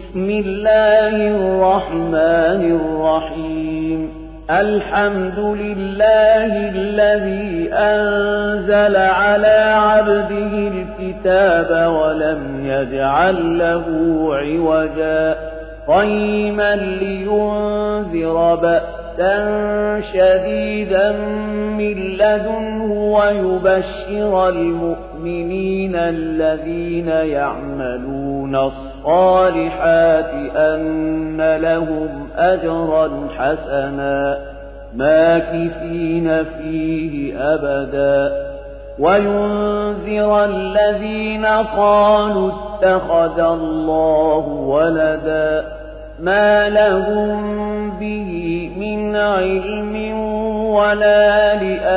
بسم الله الرحمن الرحيم الحمد لله الذي أنزل على عبده الكتاب ولم يجعل له عوجا قيما لينذر بأسا شديدا من لدنه ويبشر المؤمنين الذين يعملون الصالحات أن لهم أجرا حسنا ماكثين فيه أبدا وينذر الذين قالوا اتخذ الله ولدا ما لهم به من علم ولا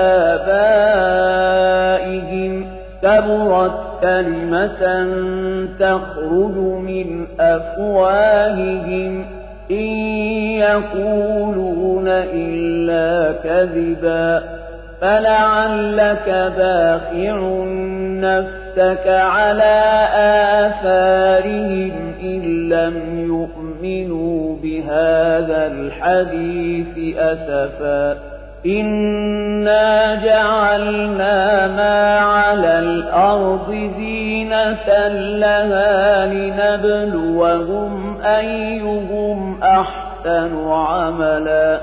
لآبائهم كبرت كلمة تخرج من أفواههم إن يقولون إلا كذبا فلعلك باخع نفسك على آثارهم إن لم يؤمنوا بهذا الحديث أسفا إنا جعلنا ما على الأرض زينة لها لنبلوهم أيهم أحسن عملا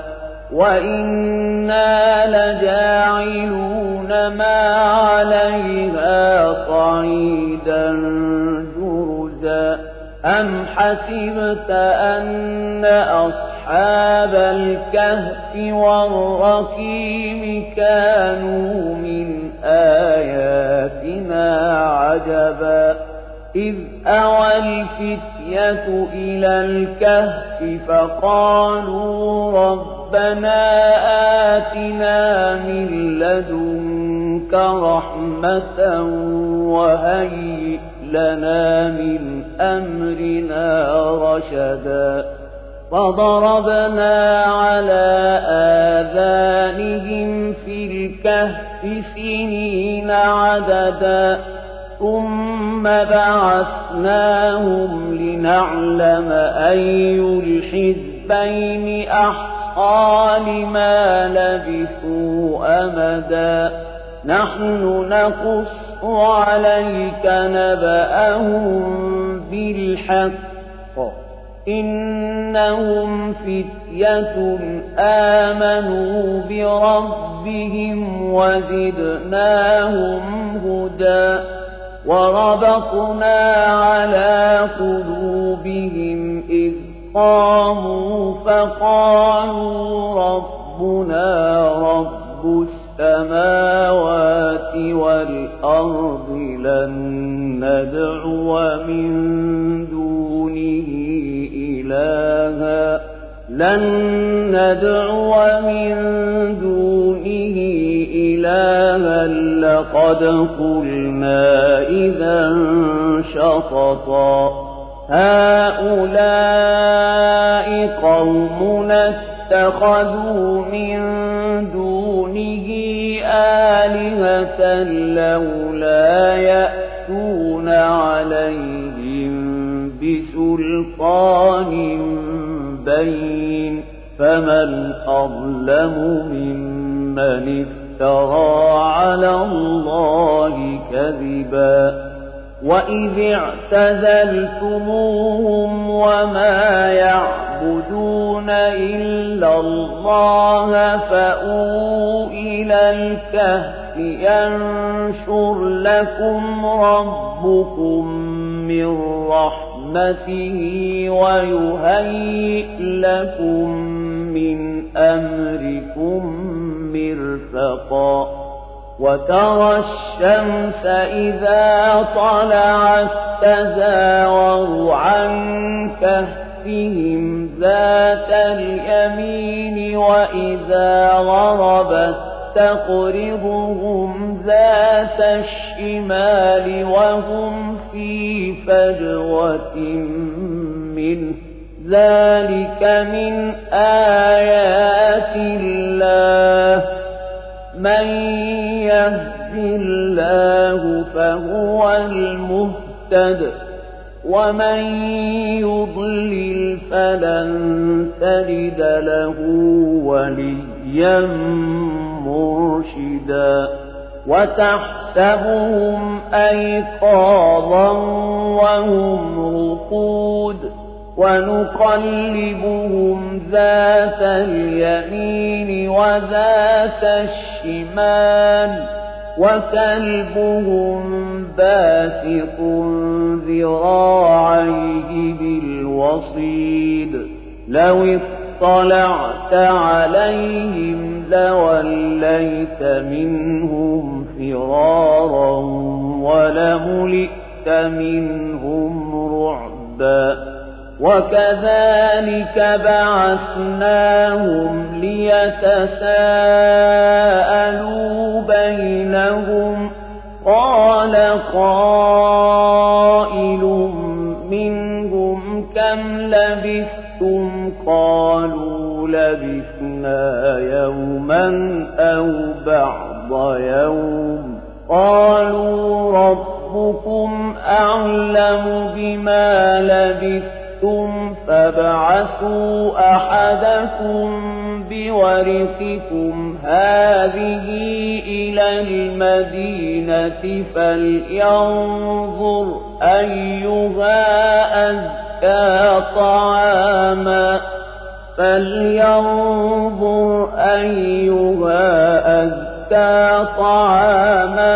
وإنا لجاعلون ما عليها صعيدا جرزا أم حسبت أن أصحاب الكهف والرقيم كانوا من آياتنا عجبا إذ أوى الفتية إلى الكهف فقالوا ربنا آتنا من لدنك رحمة وهيئ لنا من أمرنا رشدا فضربنا على آذانهم في الكهف سنين عددا ثم بعثناهم لنعلم أي الحزبين أحصى لما لبثوا أمدا نحن نقص عليك نبأهم بالحق إنهم فتية آمنوا بربهم وزدناهم هدى وربطنا على قلوبهم إذ قاموا فقالوا ربنا رب السماوات والأرض لن ندعو من دونه إلها لقد قلنا إذا شططا هؤلاء قومنا اتخذوا من دونه آلهة لولا يأتون عليهم بسلطان بين فمن أظلم ممن افترى على الله كذبا وإذ اعتزلتموهم وما يعبدون إلا الله فأووا إلى الكهف ينشر لكم ربكم من رحمته ويهيئ لكم من أمركم مرفقا وترى الشمس إذا طلعت تزاور عن كهفهم ذات اليمين وإذا غربت تقرضهم ذات الشمال وهم في فجوة منه ذلك من آيات الله من يهد الله فهو المهتد ومن يضلل فلن تجد له وليا مرشدا وتحسبهم أيقاظا وهم رقود ونقلبهم ذات اليمين وذات الشمال وكلبهم باسط ذراعيه بالوصيد لو اطلعت عليهم لوليت منهم فرارا ولملئت منهم رعبا وكذلك بعثناهم ليتساءلوا بينهم قال قائل منهم كم لبثتم قالوا لبثنا يوما أو بعض يوم قالوا ربكم أعلم بما لبثتم فابعثوا أحدكم بورقكم هذه إلى المدينة فلينظر أيها أزكى طعاما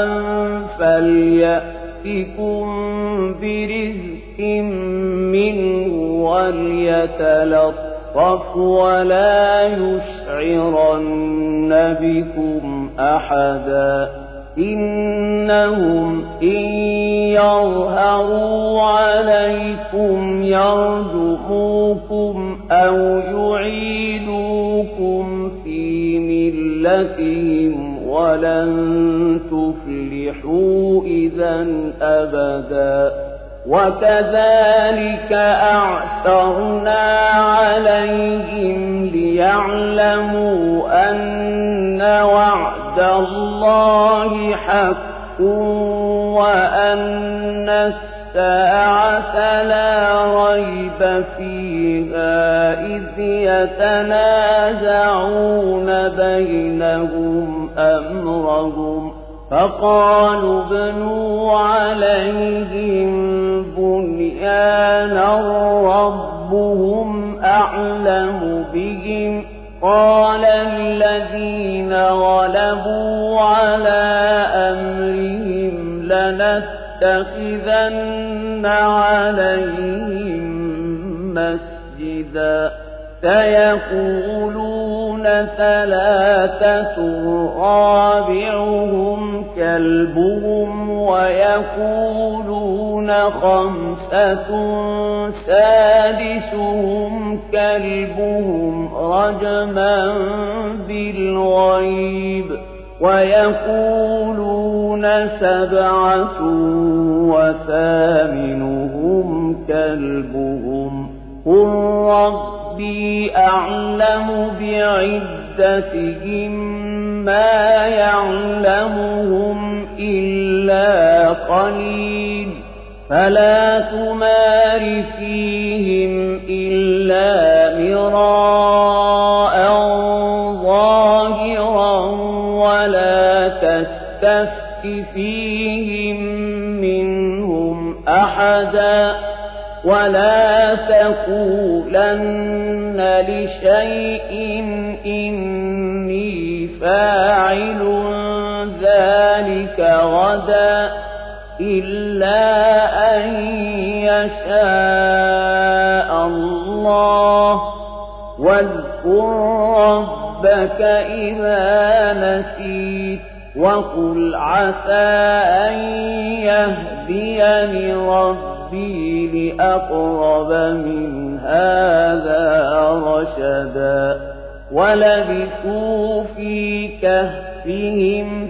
فليأتكم برزق منه وليتلطف ولا يشعرن بكم أحدا إنهم إن يظهروا عليكم يرجموكم أو يعيدوكم في ملتهم ولن تفلحوا إذا أبدا وكذلك أعثرنا عليهم ليعلموا أن وعد الله حق وأن الساعة لا ريب فيها إذ يتنازعون بينهم أمرهم فقالوا ابنوا عليهم بنيانا ربهم أعلم بهم قال الذين غلبوا على أمرهم لنتخذن عليهم مسجدا سيقولون ثلاثة رابعهم كلبهم ويقولون خمسة سادسهم كلبهم رجما بالغيب ويقولون سبعة وثامنهم كلبهم قل ربي أعلم بعدتهم ما يعلمهم إلا قليل فلا تمار فيهم إلا مراء ظاهرا ولا تستفت فيهم منهم أحدا ولا تقولن لشيء إني فاعل ذلك غدا إلا أن يشاء الله واذكر ربك إذا نسيت وقل عسى أن يهديني ربي لأقرب من هذا رشدا ولبثوا في كهفهم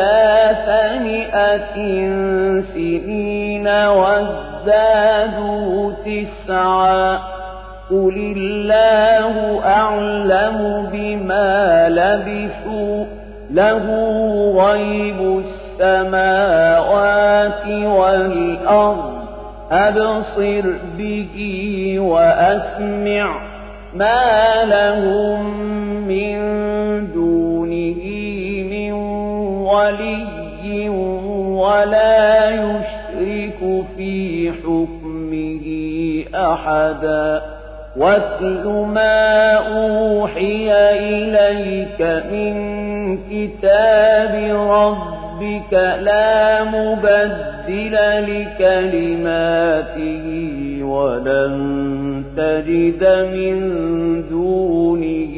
300 سنين وازدادوا 9 قل الله أعلم بما لبثوا له غيب السماوات والأرض أبصر به وأسمع ما لهم من دونه من ولي ولا يشرك في حكمه أحدا واتل ما أوحي إليك من كتاب ربك لا مبدل لكلماته ولن تجد من دونه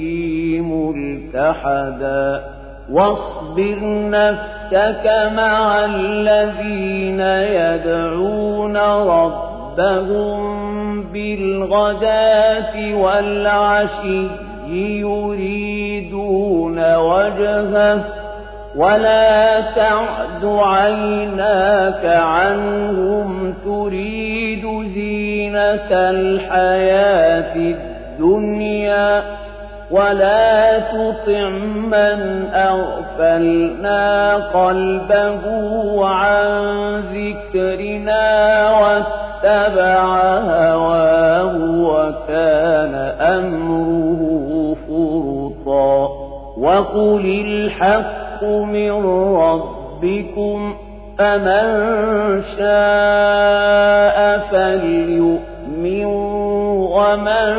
ملتحدا واصبر نفسك مع الذين يدعون ربهم بالغداة والعشي يريدون وجهه ولا تعد عيناك عنهم تريد زينة الحياة الدنيا ولا تطع من أغفلنا قلبه عن ذكرنا واتبع هواه وكان أمره فرطا وقل الحق من ربكم فمن شاء فليؤمن ومن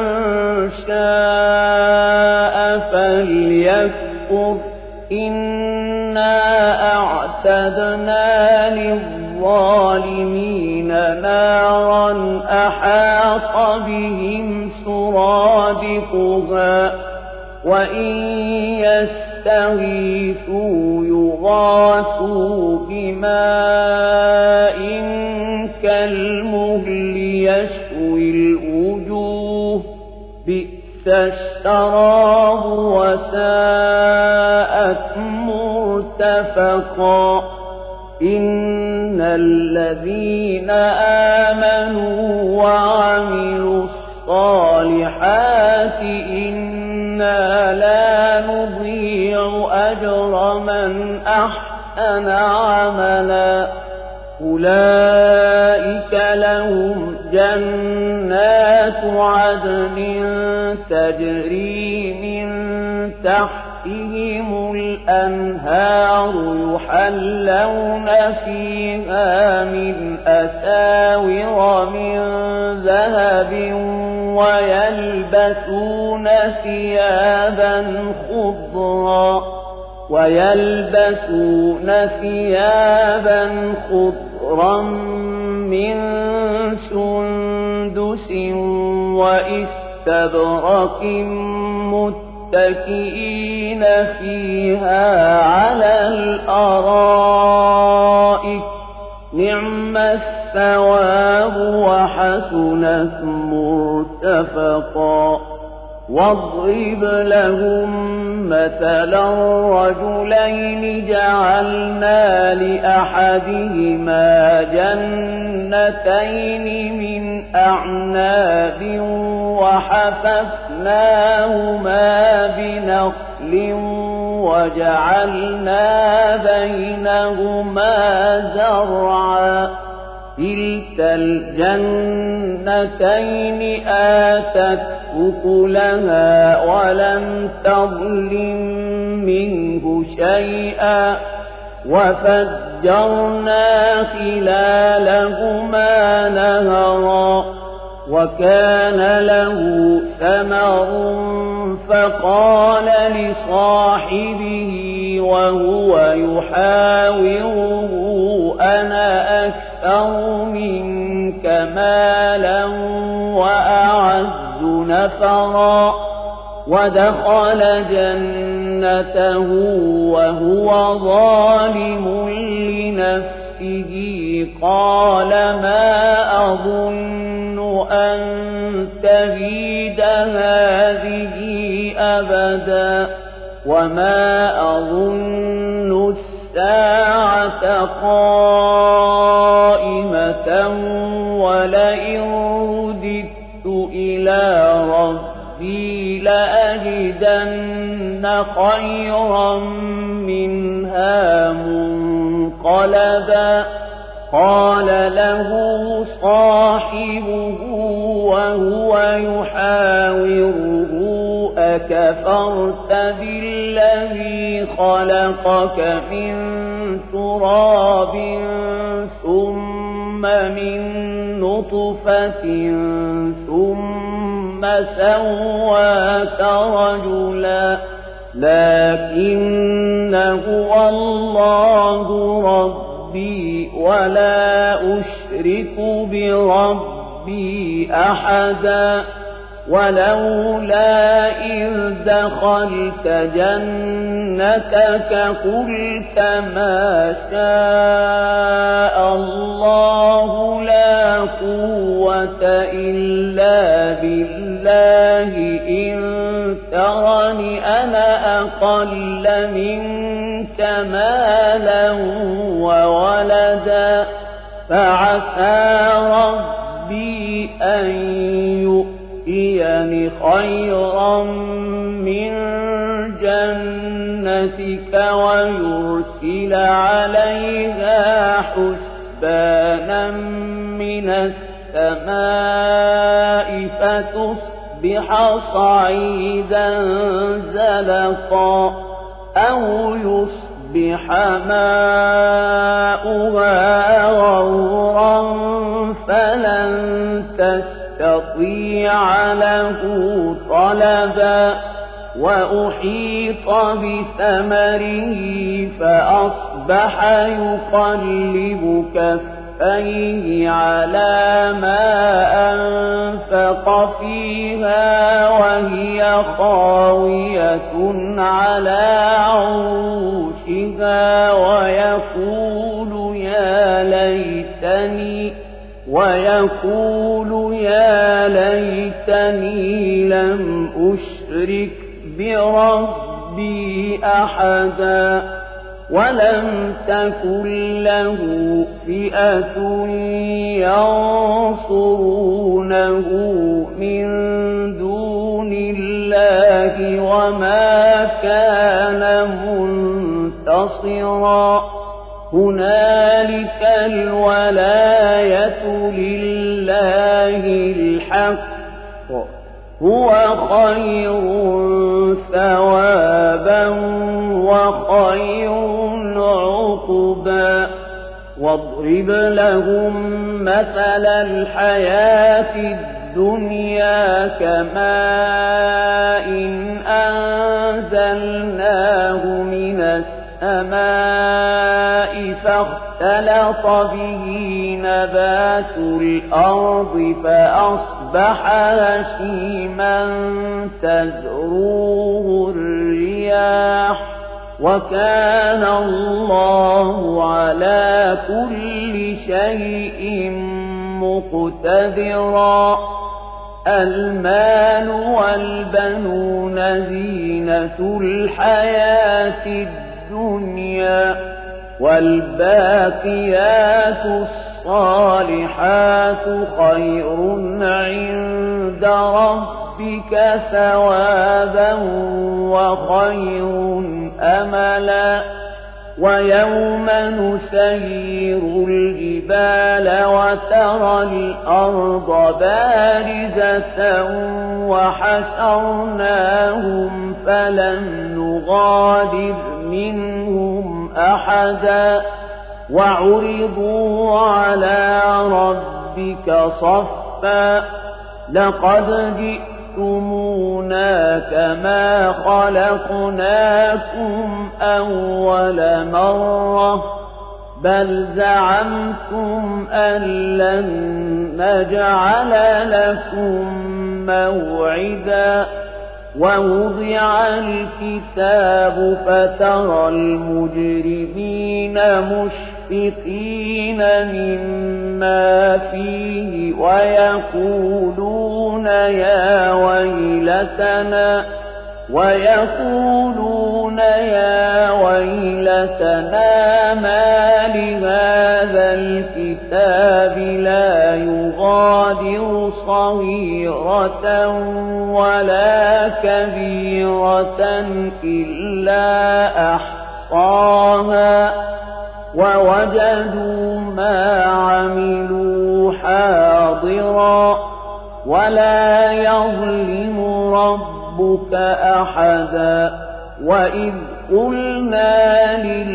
شاء فليكفر إنا أعتدنا للظالمين نارا أحاط بهم سرادقها وإن يستغيثوا يغاثوا بماء كالمهل يشوي الوجوه بئس الشراب وساءت مرتفقا إن الذين آمنوا وعملوا الصالحات إنا لا نضيع أجر من أحسن عملا أولئك لهم جنات عدن تجري من تحتهم الأنهار يحلون فيها من أساور من ذهب ويلبسون ثيابا خضرا من سندس وإستبرق متكئين فيها على الأرائك نعم الثواب وحسنت مرتفقا واضرب لهم مثلا رجلين جعلنا لأحدهما جنتين من أعناب وحففناهما بنخل وجعلنا بينهما زرعا كلتا الجنتين آتت أكلها ولم تظلم منه شيئا وفجرنا خلالهما نهرا وكان له ثمر فقال لصاحبه وهو يحاوره أنا أكثر منك مالا وأعز نفرا ودخل جنته وهو ظالم لنفسه قال ما أظن أن تبيد هذه أبدا وما أظن الساعة قائمة ولئن رددت إلى ربي لأجدن خيرا منها منقلبا قال له صاحبه وهو يحاوره أكفرت بالذي خلقك من تراب ثم من نطفة ثم سواك رجلا لكن هو الله ربي ولا أشرك بربي أحدا ولولا إذ دخلت جنتك قلت ما شاء الله لا قوة إلا بالله إن ترني أنا أقل منك مالا وولدا فعسى ربي أن يؤتيني خيرا من جنتك ويرسل عليها حسبانا من السماء فتصبح صعيدا زلقا أو يصبح ماؤها غورا فلن تستطيع له طلبا وأحيط بثمره فأصبح يقلب كفيه على ما أنفق فيها وهي خاوية على عروشها ويقول يا ليتني لم أشرك بربي أحدا ولم تكن له فئة ينصرونه من دون الله وما كان منتصرا هنالك الولاية لله الحق هو خير ثوابا وخير عقبا واضرب لهم مثل الحياة الدنيا كماء أنزلناه من السماء فاختلط به نبات الأرض فأصبح هشيما تذروه الرياح وكان الله على كل شيء مقتدرا المال والبنون زينة الحياة الدنيا والباقيات الصالحات خير عند ربك ثوابا وخير أملا ويوم نسير الجبال وترى الأرض بارزة وحشرناهم فلم نغادر منهم أحدا وعرضوا على ربك صفا لقد جئتمونا كما خلقناكم أول مرة بل زعمتم أن لن نجعل لكم موعدا ووضع الكتاب فترى المجرمين مشفقين مما فيه ويقولون يا ويلتنا ما لهذا الكتاب لا يغادر صغيرة ولا كبيرة إلا أحصاها ووجدوا ما عملوا حاضرا ولا يظلم ربك أحدا وإذ قلنا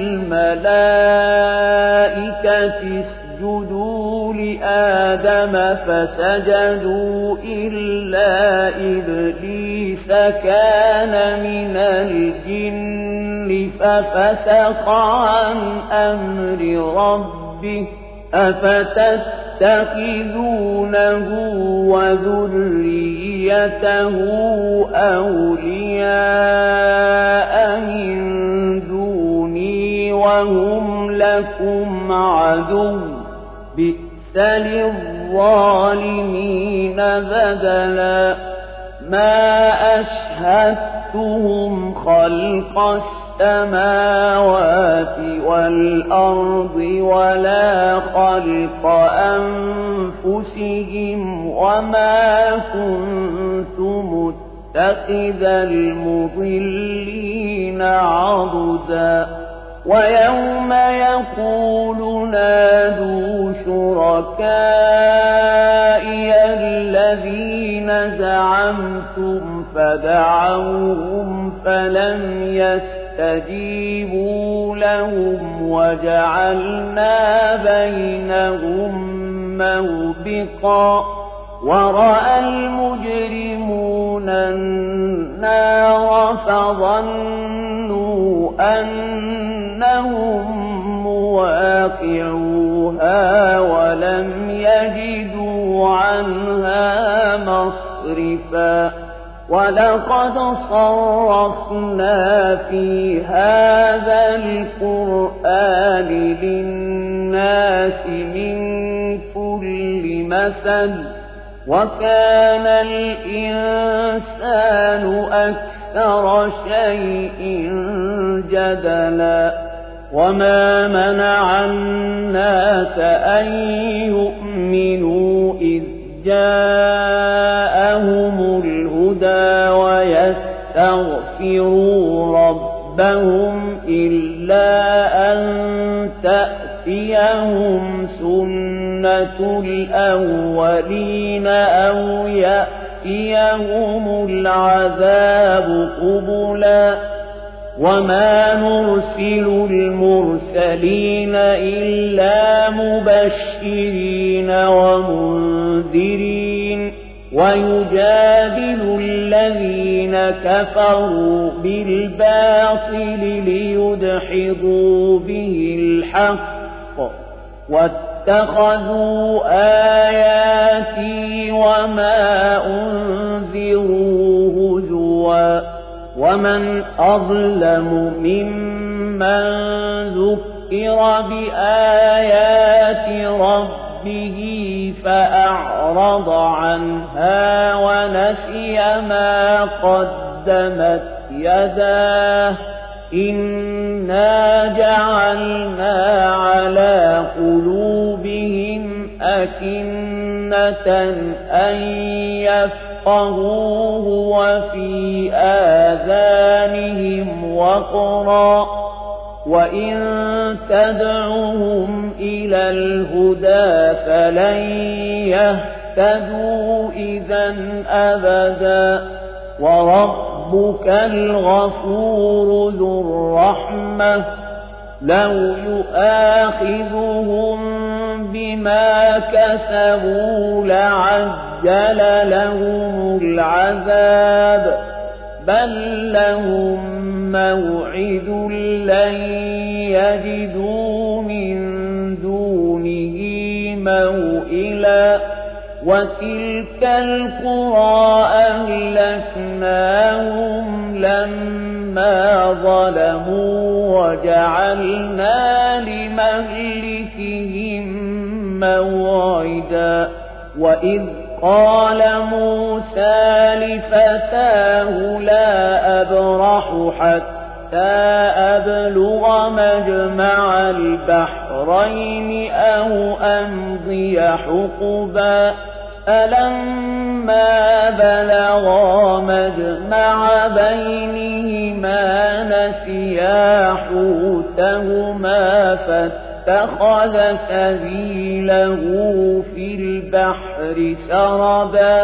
للملائكة اسجدوا لآدم فسجدوا إلا إبليس كان من الجن ففسق عن أمر ربه أفتتخذونه وذريته أولياء من دوني وهم لكم عدو بئس للظالمين بدلا ما أشهدتهم خلق السماوات والأرض ولا خلق أنفسهم وما كنت متخذ المضلين عضدا ويوم يقول نادوا شركائي الذين زعمتم فدعوهم فلم يستجيبوا لهم وجعلنا بينهم موبقا ورأى المجرمون النار فظنوا أنهم مواقعوها ولم يجدوا عنها مصرفا ولقد صرفنا في هذا القرآن للناس من كل مثل وكان الإنسان أكثر شيء جدلا وما منع الناس أن يؤمنوا إذ جاءهم الهدى ويستغفروا ربهم إلا أن تأتيهم سنة الأولين أو يأتيهم العذاب قبلا وما نرسل المرسلين إلا مبشرين ومنذرين ويجادل الذين كفروا بالباطل ليدحضوا به الحق واتخذوا آياتي وما أنذروا هزوا ومن أظلم ممن ذكر بآيات ربه فأعرض عنها ونسي ما قدمت يداه إنا جعلنا على قلوبهم أكنة أن يفقهوه وفي آذانهم وقرا وإن تدعوهم إلى الهدى فلن يهتدوا إذا أبدا وربك الغفور ذو الرحمة لو يؤاخذهم بما كسبوا لعجل لهم العذاب بل لهم موعد لن يجدوا من دونه موئلا وتلك القرى أهلكناهم لما ظلموا وجعلنا لمهلكهم موعدا وإذ قال موسى لفتاه لا أبرح حتى أبلغ مجمع البحرين أو أمضي حقبا ألما بلغا مجمع بينهما نسيا حوتهما فاتخذ سبيله في البحر سربا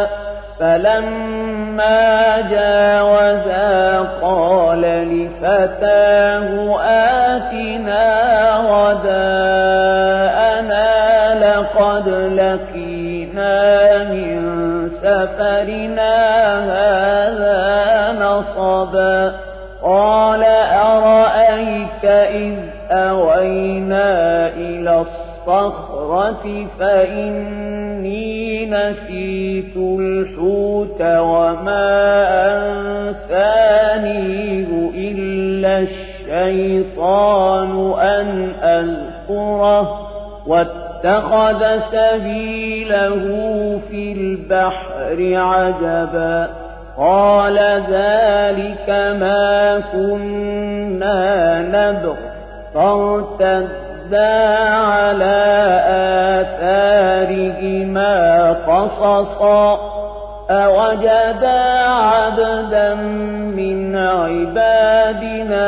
فلما جاوزا قال لفتاه آتنا غداءنا لقد لقينا من سفرنا هذا نصبا قال أرأيت إذ أوينا إلى الصخرة فإني نسيت الحوت وما أنسانيه إلا الشيطان أن أذكره واتخذ سبيله في البحر عجبا قال ذلك ما كنا نبغ فارتدا على آثارهما قصصا أوجدا عبدا من عبادنا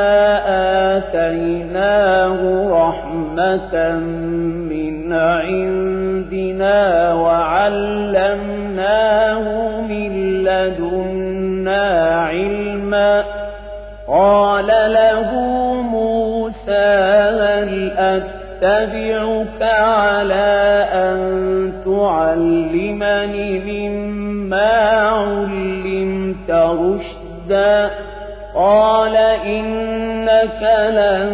آتيناه رحمة من عندنا وعلمناه من لدنا علما قال له موسى هل أتبعك على أن تعلمني مما علمت رشدا قال إنك لن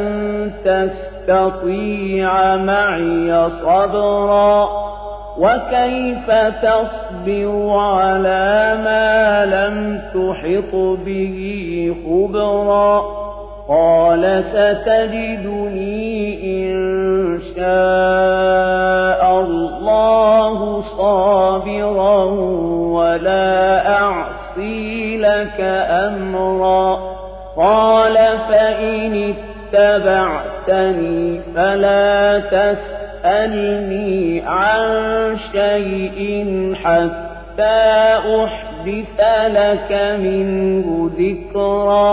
تستطيع معي صبرا وكيف تصبر على ما لم تحط به خبرا قال ستجدني إن شاء الله صابرا ولا أعصي لك أمرا قال فإن اتبعتني فلا تسألني عن شيء حتى أحدث لك منه ذكرا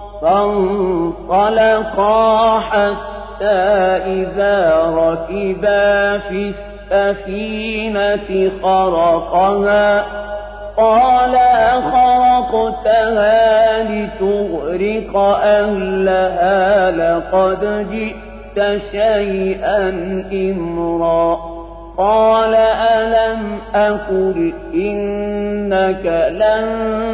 فانطلقا حتى إذا ركبا في السفينة خرقها قال أخرقتها لتغرق أهلها لقد جئت شيئا إمرا قال ألم أقل إنك لن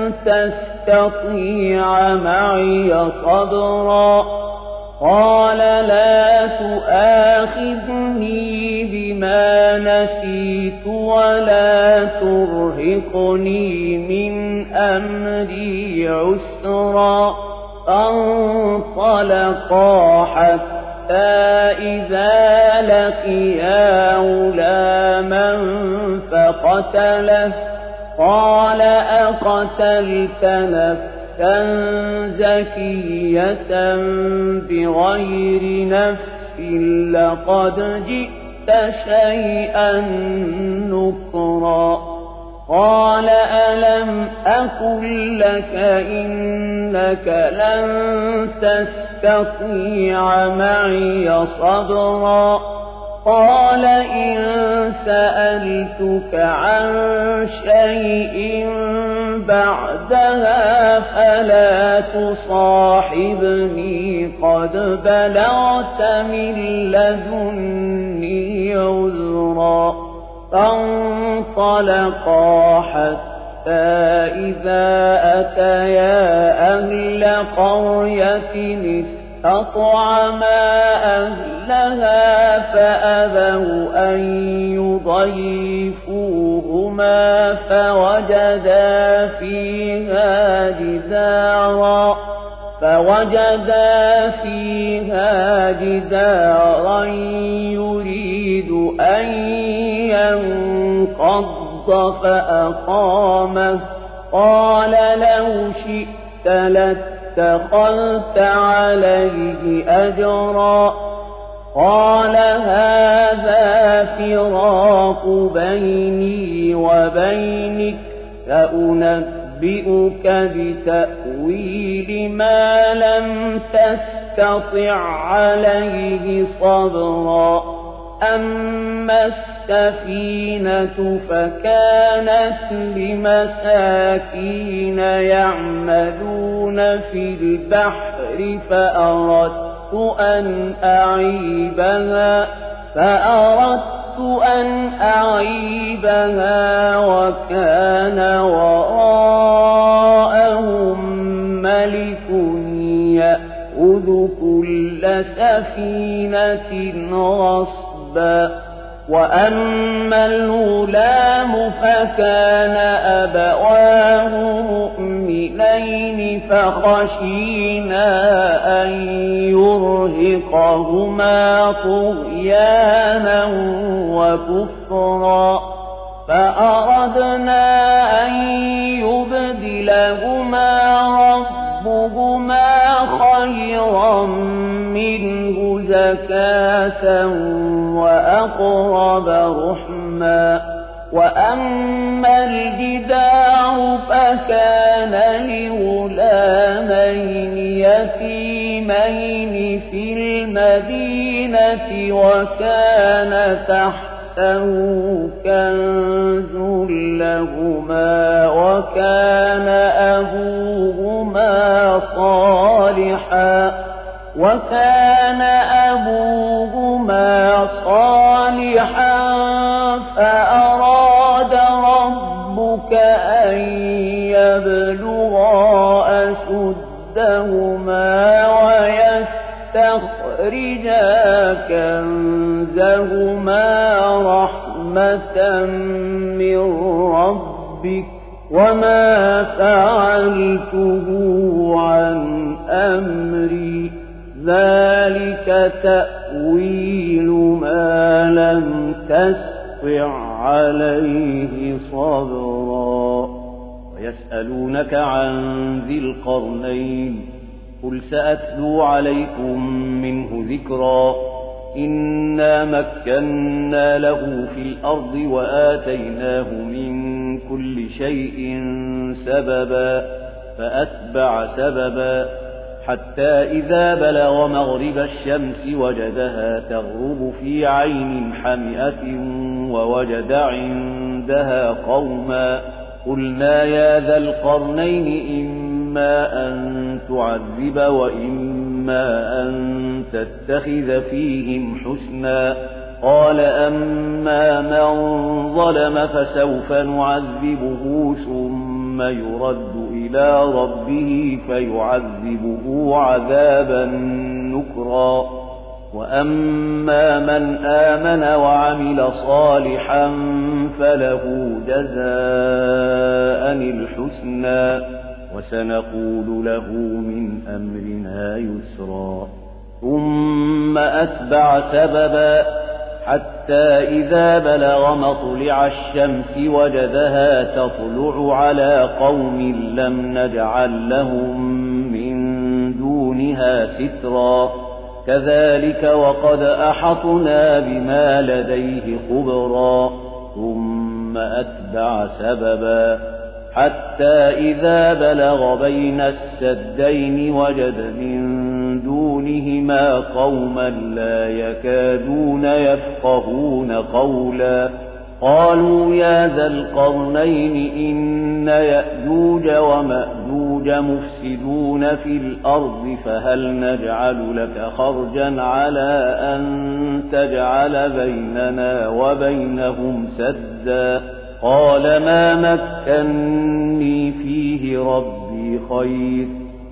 تستطيع معي صبرا قال لا تؤاخذني بما نسيت ولا ترهقني من أمري عسرا فانطلقا حتى إذا لقيا غلاما فقتله قال أقتلت نفسا زكية بغير نفس لقد جئت شيئا نكرا قال ألم أقل لك إنك لن تستطيع معي صبرا قال إن سألتك عن شيء بعدها فلا تصاحبني قد بلغت من لدني عذرا فانطلقا حتى إذا أتيا أهل قرية استطعما أهلها فأبوا أن يضيفوهما فوجدا فيها جدارا يريد أن ينقض فأقامه قال لو شئت لاتخذت عليه أجرا قال هذا فراق بيني وبينك سأنبئك أُنَبِّئُكَ بِتَأْوِيلِ مَا لَمْ تَسْتَطِعْ عَلَيْهِ صَبْرًا أَمَّا السَّفِينَةُ فَكَانَتْ لِمَسَاكِينَ يَعْمَلُونَ فِي الْبَحْرِ فَأَرَدتُّ أن أعيبها وكان وراءهم ملك يأخذ كل سفينة غصبا وأما الغلام فكان أبواه مؤمنين فخشينا أن يرهقهما طغيانا وكفرا فأردنا أن يبدلهما ربهما خيرا منه زكاة وأقرب رحما وأما الجدار فكان لغلامين يتيمين في المدينة وكان تحته كنز لهما وكان أبوهما صالحا فأراد ربك أن يبلغا أشدهما ويستخرجا كنزهما رحمة من ربك وما فعلته عن أمري ذلك تأويل ما لم تسطع عليه صبرا ويسألونك عن ذي القرنين قل سأتلو عليكم منه ذكرا إنا مكنا له في الأرض وآتيناه من كل شيء سببا فأتبع سببا حتى إذا بلغ مغرب الشمس وجدها تغرب في عين حمئة ووجد عندها قوما قلنا يا ذا القرنين إما أن تعذب وإما أن تتخذ فيهم حسنا قال أما من ظلم فسوف نعذبه ثم يرد إلى ربه فيعذبه عذابا نكرا وأما من آمن وعمل صالحا فله جزاء الحسنى وسنقول له من أمرنا يسرا ثم أتبع سببا حتى إذا بلغ مطلع الشمس وجدها تطلع على قوم لم نجعل لهم من دونها سترا كذلك وقد أحطنا بما لديه خبرا ثم أتبع سببا حتى إذا بلغ بين السدين وجد من دونهما قوما لا يكادون يفقهون قولا قالوا يا ذا القرنين إن يأجوج ومأجوج مفسدون في الأرض فهل نجعل لك خرجا على أن تجعل بيننا وبينهم سدا قال ما مكنني فيه ربي خير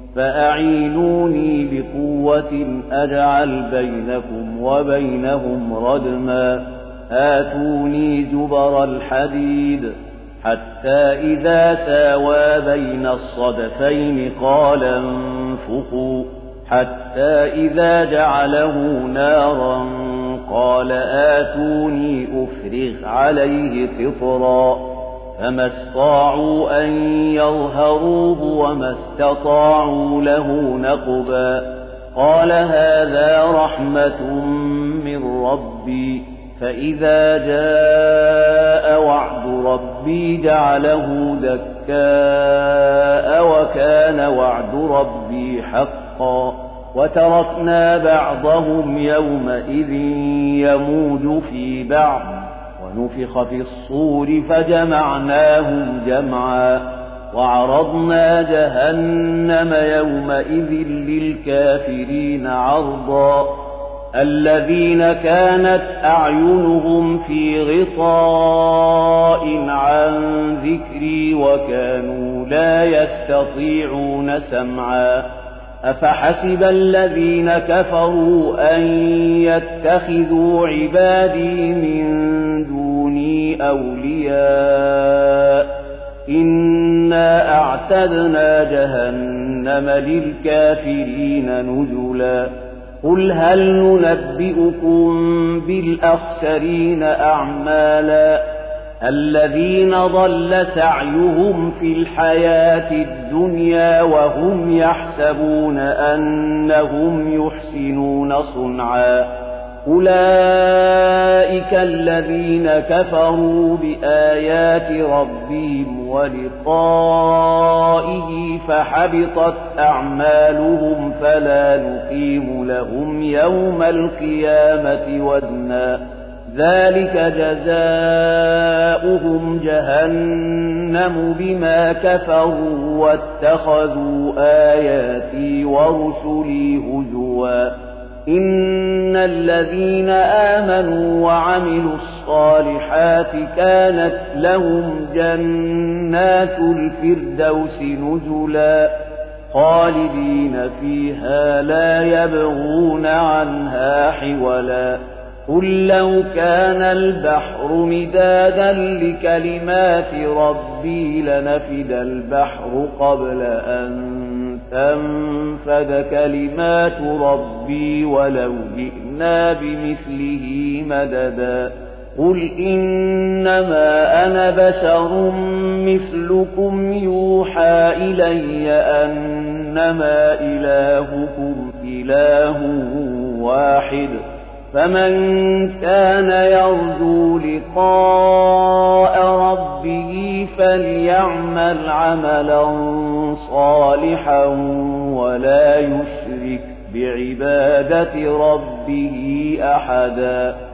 فأعينوني بقوة أجعل بينكم وبينهم ردما آتوني زبر الحديد حتى إذا ساوى بين الصدفين قال انفخوا حتى إذا جعله نارا قال آتوني أفرغ عليه قطرا فما استطاعوا أن يظهروه وما استطاعوا له نقبا قال هذا رحمة من ربي فإذا جاء وعد ربي جعله دكاء وكان وعد ربي حقا وتركنا بعضهم يومئذ يموج في بعض ونفخ في الصور فجمعناهم جمعا وعرضنا جهنم يومئذ للكافرين عرضا الذين كانت أعينهم في غطاء عن ذكري وكانوا لا يستطيعون سمعا أفحسب الذين كفروا أن يتخذوا عبادي من دوني أولياء إنا أعتدنا جهنم للكافرين نزلا قل هل ننبئكم بالأخسرين أعمالا الذين ضل سعيهم في الحياة الدنيا وهم يحسبون أنهم يحسنون صنعا أولئك الذين كفروا بآيات ربهم ولقائه فحبطت أعمالهم فلا نقيم لهم يوم القيامة وزنا ذلك جزاؤهم جهنم بما كفروا واتخذوا آياتي ورسلي هزوا إن الذين آمنوا وعملوا الصالحات كانت لهم جنات الفردوس نزلا خالدين فيها لا يبغون عنها حولا قل لو كان البحر مدادا لكلمات ربي لنفد البحر قبل أن تنفد كلمات ربي ولو جئنا بمثله مددا قل إنما أنا بشر مثلكم يوحى إلي أنما إلهكم إله واحد فمن كان يرجو لقاء ربه فليعمل عملا صالحا ولا يشرك بعبادة ربه أحدا